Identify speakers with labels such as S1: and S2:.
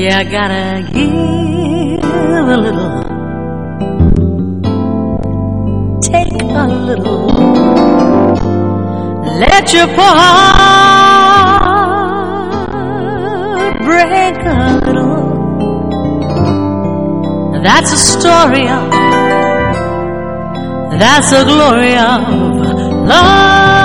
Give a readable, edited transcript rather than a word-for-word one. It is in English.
S1: You gotta give a little, take a little, let your poor heart break a little. That's a story of, that's the glory of love.